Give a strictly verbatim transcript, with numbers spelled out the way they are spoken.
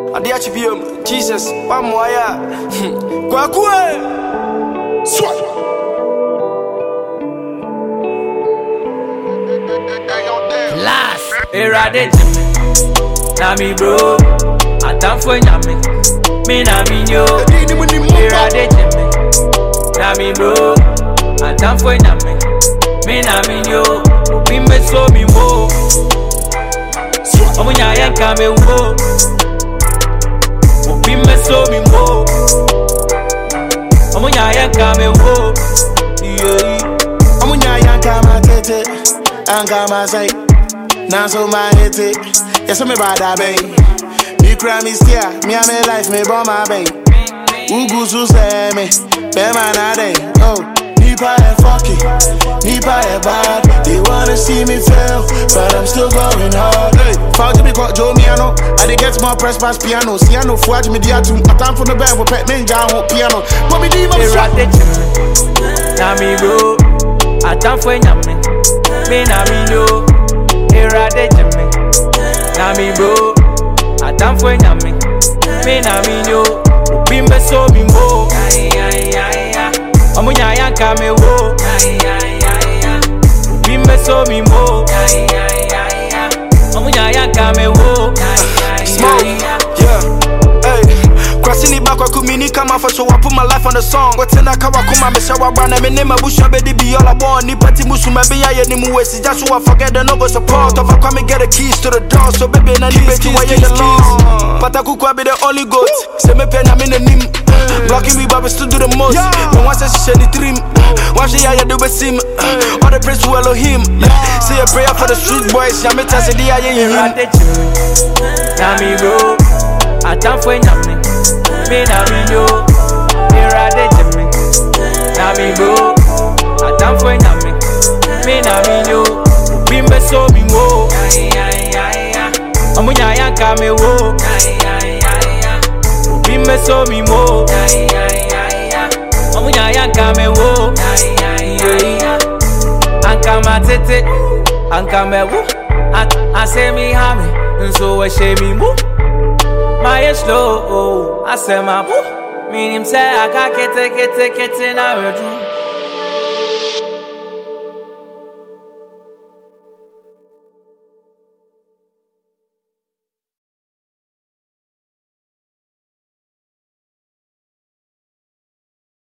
Adiachibium, Jesus, Pamoya, Kwakue, Swat. Last, Erade, Nami bro, Atam for Nami, me Nami yo, Erade, Nami bro, Atam for Nami, me Nami yo, we me so me mo, Omunya yanka me wo. We me so me mo. Omunya yanka me wo. Yeah. Omunya yanka ma kete, yanka ma say. Now so my hit it. Yes, me bada bay. Me cry me steer, me a me life me born my bay. Ugu su say me, be man a day. Oh, Nipa and fucky, Nipa and bad. They wanna see me fail, but I'm still going hard. Hey, found to be caught Joe Miano. I did get more press pass piano. Siano forge me dia tune. I time for the band with pet ninja on piano. But me diva shot. Nami bro, I time for Nami. Me Nami yo. Erade Jimmy, Nami bro, I time for Nami. Me Nami yo. Bimbe so me mo. Omunya yanka me wo. Bimbe so me mo. Omunya yanka me wo. Smoke, yeah, hey. Crossing the back, I could mean come off, so I put my life on the song. What's in that car? I come my shower brand, I name a bush, I be all I want. Nipati Musuma be I any more ways. That's why I forget the number support. If I come and get the keys to the door, so baby, and I need to why you long. But I could be the only goat. Say me pen, I'm in the nim. Blocking me, but we still do the most. No one says she the trim. One day I do the same. All the praise to Elohim. Say a prayer for the street boys. I'm a task, the I am. Nami bro, I time for Nami. Me Nami yo, Erade Jimmy. Nami bro, I time for Nami. Me Nami yo, Bimbe so me wo. Omunya yanka me wo. Bimbe so me mo. Omunya yanka me wo. Anka matete, anka me wo. I say me hami, so I say me mo. My slow, I say my boo. Meaning say I can't get it, get it, get it, now.